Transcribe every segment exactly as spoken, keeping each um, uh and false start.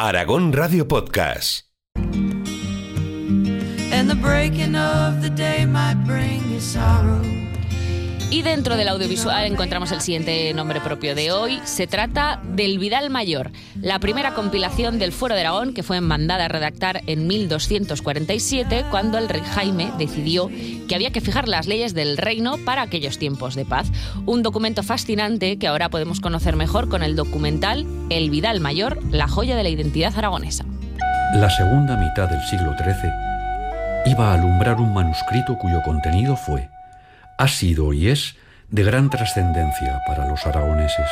Aragón Radio Podcast. And the breaking of the day might bring you sorrow. Y dentro del audiovisual encontramos el siguiente nombre propio de hoy. Se trata del Vidal Mayor, la primera compilación del Fuero de Aragón que fue mandada a redactar en mil doscientos cuarenta y siete, cuando el rey Jaime decidió que había que fijar las leyes del reino para aquellos tiempos de paz. Un documento fascinante que ahora podemos conocer mejor con el documental El Vidal Mayor, la joya de la identidad aragonesa. La segunda mitad del siglo trece iba a alumbrar un manuscrito cuyo contenido fue, ha sido y es de gran trascendencia para los aragoneses.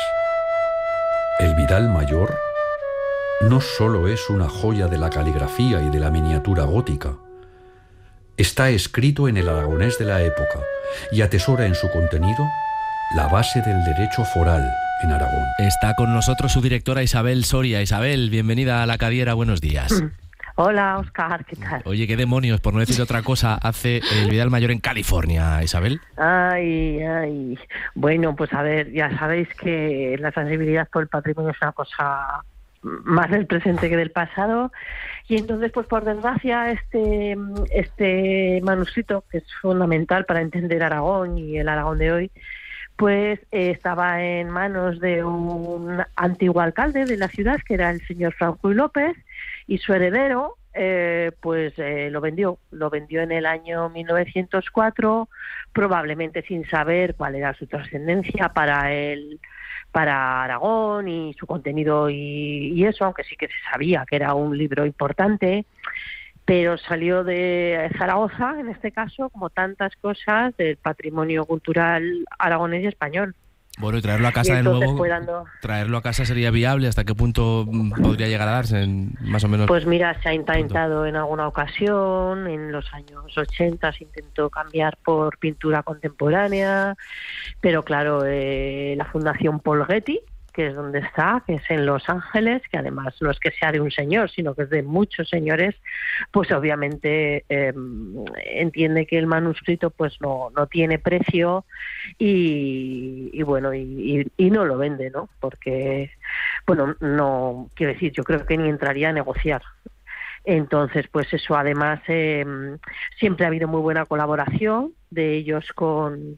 El Vidal Mayor no solo es una joya de la caligrafía y de la miniatura gótica, está escrito en el aragonés de la época y atesora en su contenido la base del derecho foral en Aragón. Está con nosotros su directora Isabel Soria. Isabel, bienvenida a La Cadiera, buenos días. Hola, Óscar, ¿qué tal? Oye, ¿qué demonios, por no decir otra cosa, hace el Vidal Mayor en California, Isabel? Ay, ay. Bueno, pues a ver, ya sabéis que la sensibilidad por el patrimonio es una cosa más del presente que del pasado. Y entonces, pues por desgracia, este, este manuscrito, que es fundamental para entender Aragón y el Aragón de hoy, pues eh, estaba en manos de un antiguo alcalde de la ciudad, que era el señor Franco y López, y su heredero, eh, pues eh, lo vendió, lo vendió en el año mil novecientos cuatro, probablemente sin saber cuál era su trascendencia para el, para Aragón y su contenido y, y eso, aunque sí que se sabía que era un libro importante, pero salió de Zaragoza, en este caso, como tantas cosas del patrimonio cultural aragonés y español. Bueno, y traerlo a casa de nuevo, dando... traerlo a casa sería viable. ¿Hasta qué punto podría llegar a darse, en, más o menos? Pues mira, se ha intentado en alguna ocasión, en los años ochenta se intentó cambiar por pintura contemporánea, pero claro, eh, la Fundación Paul Getty, que es donde está, que es en Los Ángeles, que además no es que sea de un señor, sino que es de muchos señores, pues obviamente eh, entiende que el manuscrito pues no, no tiene precio y, y bueno, y, y, y no lo vende, ¿no? Porque, bueno, no, quiero decir, yo creo que ni entraría a negociar. Entonces, pues eso, además, eh, siempre ha habido muy buena colaboración de ellos con...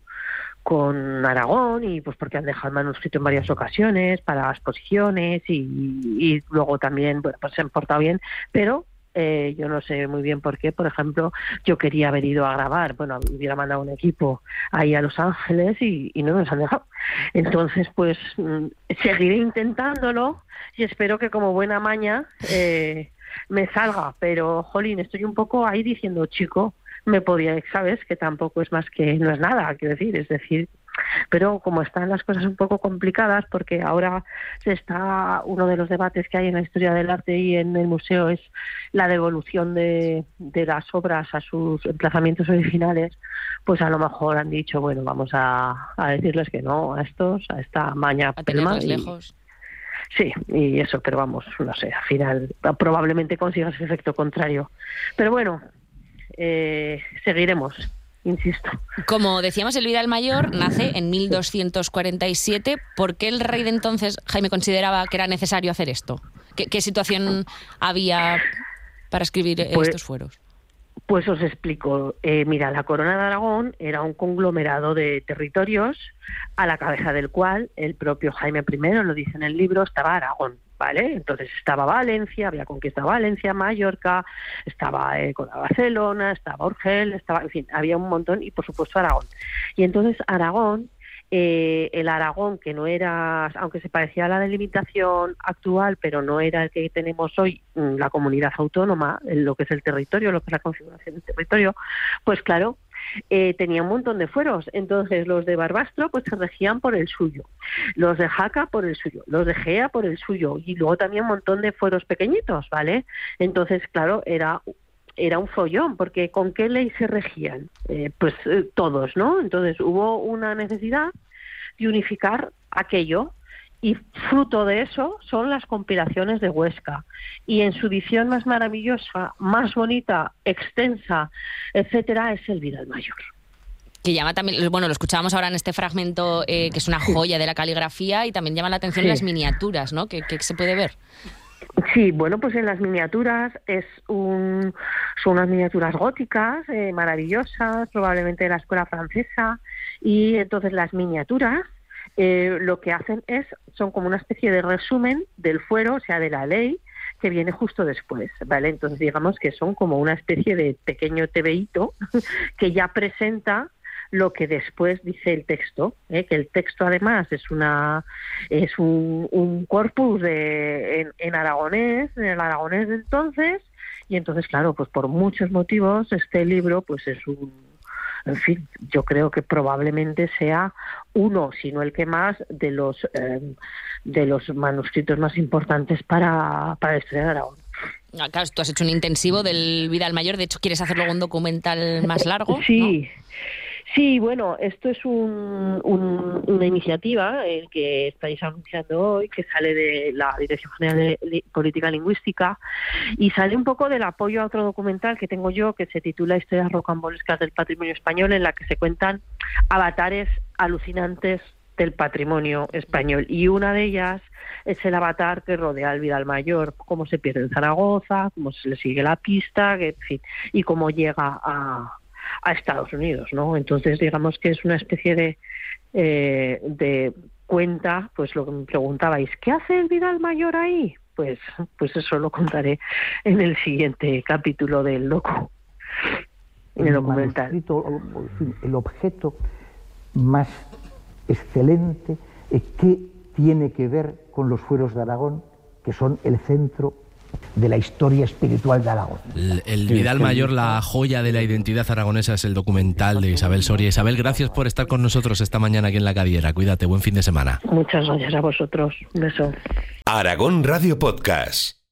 con Aragón, y pues porque han dejado el manuscrito en varias ocasiones para exposiciones y, y luego también, bueno, pues se han portado bien, pero eh, yo no sé muy bien por qué. Por ejemplo, yo quería haber ido a grabar, bueno, hubiera mandado un equipo ahí a Los Ángeles y, y no nos han dejado. Entonces, pues mm, seguiré intentándolo y espero que como buena maña eh, me salga, pero jolín, estoy un poco ahí diciendo, chico, me podría, sabes, que tampoco es más que, no es nada, quiero decir, es decir, pero como están las cosas un poco complicadas, porque ahora se está, uno de los debates que hay en la historia del arte y en el museo es la devolución de, de las obras a sus emplazamientos originales, pues a lo mejor han dicho, bueno, vamos a, a decirles que no a estos, a esta maña pelma. Y... lejos. Sí, y eso, pero vamos, no sé, al final probablemente consigas ese efecto contrario. Pero bueno, Eh, seguiremos, insisto. Como decíamos, el Vidal Mayor nace en mil doscientos cuarenta y siete. ¿Por qué el rey de entonces, Jaime, consideraba que era necesario hacer esto? ¿Qué, qué situación había para escribir pues, estos fueros? Pues os explico. Eh, mira, la Corona de Aragón era un conglomerado de territorios a la cabeza del cual el propio Jaime primero, lo dice en el libro, estaba Aragón. ¿Vale? Entonces estaba Valencia, había conquistado Valencia, Mallorca, estaba eh, con Barcelona, estaba Urgel, estaba, en fin, había un montón, y por supuesto Aragón. Y entonces Aragón, eh, el Aragón que no era, aunque se parecía a la delimitación actual, pero no era el que tenemos hoy, la comunidad autónoma, lo que es el territorio, lo que es la configuración del territorio, pues claro, Eh, tenía un montón de fueros. Entonces los de Barbastro pues se regían por el suyo, los de Jaca por el suyo, los de Gea por el suyo, y luego también un montón de fueros pequeñitos, ¿vale? Entonces, claro, era era un follón, porque ¿con qué ley se regían? Eh, pues eh, todos, ¿no? Entonces hubo una necesidad de unificar aquello. Y fruto de eso son las compilaciones de Huesca. Y en su edición más maravillosa, más bonita, extensa, etcétera, es el Vidal Mayor. Que llama también, bueno, lo escuchábamos ahora en este fragmento, eh, que es una joya de la caligrafía, y también llama la atención sí. las miniaturas, ¿no? Que, que se puede ver. Sí, bueno, pues en las miniaturas es un, son unas miniaturas góticas eh, maravillosas, probablemente de la escuela francesa, y entonces las miniaturas eh, lo que hacen es, son como una especie de resumen del fuero, o sea, de la ley, que viene justo después, ¿vale? Entonces digamos que son como una especie de pequeño tebeíto que ya presenta lo que después dice el texto, ¿eh? Que el texto además es una es un, un corpus de, en, en aragonés, en el aragonés de entonces, y entonces claro, pues por muchos motivos este libro pues es un, en fin, yo creo que probablemente sea uno, si no el que más, de los eh, de los manuscritos más importantes para, para la historia de Aragón. Claro, tú has hecho un intensivo del Vidal Mayor, de hecho quieres hacer luego un documental más largo, sí. ¿no? Sí, bueno, esto es un, un, una iniciativa eh, que estáis anunciando hoy, que sale de la Dirección General de Li- Política Lingüística y sale un poco del apoyo a otro documental que tengo yo que se titula Historias rocambolescas del patrimonio español, en la que se cuentan avatares alucinantes del patrimonio español, y una de ellas es el avatar que rodea al Vidal Mayor, cómo se pierde en Zaragoza, cómo se le sigue la pista, que, en fin, y cómo llega a a Estados Unidos, ¿no? Entonces, digamos que es una especie de eh, de cuenta, pues lo que me preguntabais, ¿qué hace el Vidal Mayor ahí? Pues, pues eso lo contaré en el siguiente capítulo del docu, en el documental. El objeto más excelente que tiene que ver con los fueros de Aragón, que son el centro de la historia espiritual de Aragón. El, el Vidal Mayor, la joya de la identidad aragonesa, es el documental de Isabel Soria. Isabel, gracias por estar con nosotros esta mañana aquí en La Cadiera. Cuídate, buen fin de semana. Muchas gracias a vosotros. Un beso. Aragón Radio Podcast.